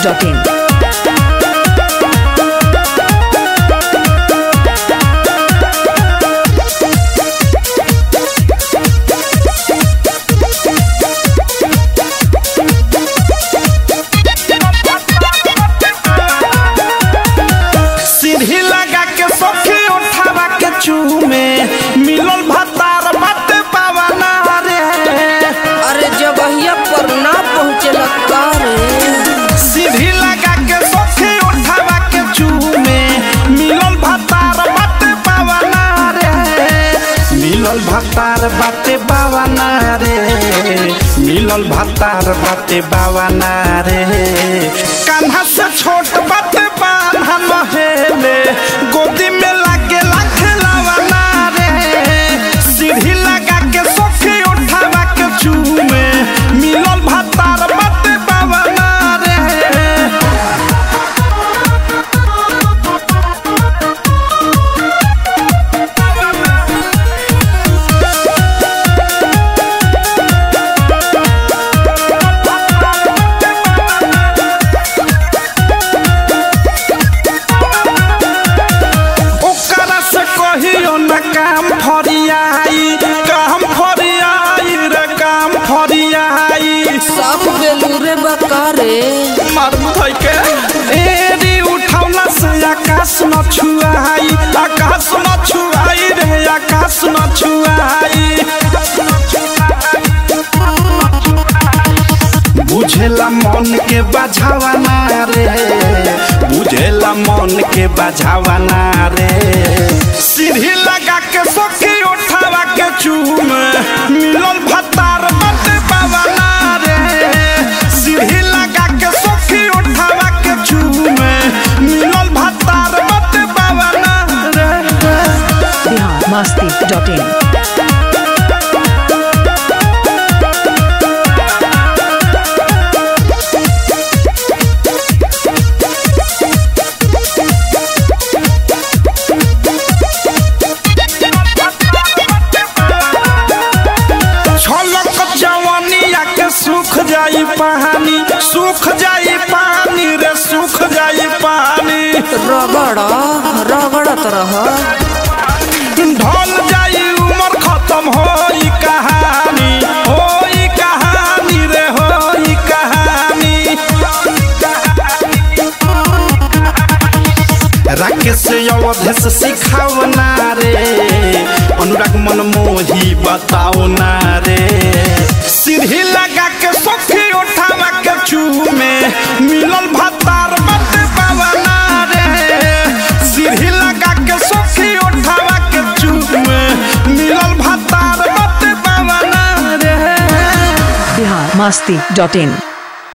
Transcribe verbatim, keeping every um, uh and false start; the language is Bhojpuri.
Dot in. मिलल भतार बात पावना रे। अरे जबहिया पर ना पहुँचे लगता रे। सीढ़ी लगा के सखी उठावा के चूमे मिलल भतार बात पावना रे। मिलल भतार बाते पावना रे। मिलल भतार बाते पावना रे। कान्हा से छोट बाते बान्हा महेले गोदी में लागे लाख लावना रे। सीढ़ी लगा के सखी उठावा के चूमे मिलल भतार बाते पावना रे। ओकरा से कहियो न काम फरियाई काम फरियाई रे काम फरियाई। सब बेलूरे बकारे मारू भाई के एरी उठौला से आकाश न छुआई आकाश न छुआई रे आकाश न छुआई। बुझेला मन के बझावना रे। बुझेला मन के बझावना रे। सीढ़ी लगा के सखी उठावा के चूमे मिलल भतार बाते पावना रे। सीढ़ी लगा के सखी उठावा के चूमे मिलल भतार बाते पावना रे। Bihar Masti dot in. सूख जाई पानी सूख जाई पानी रे सूख जाई पानी। रगड़ा रगड़त रह ढल जाई उम्र खत्म होई कहानी होई कहानी रे होई कहानी। राकेश अवधेश सिखावना रे। अनुराग मनमोही बताओ ना रे। सीढ़ी लगा के सखी उठावा के चूमे मिलल भतार बाते पावना रे। सीढ़ी लगा के सखी उठावा के चूमे मिलल भतार बाते पावना रे। बिहार मस्ती डॉट इन।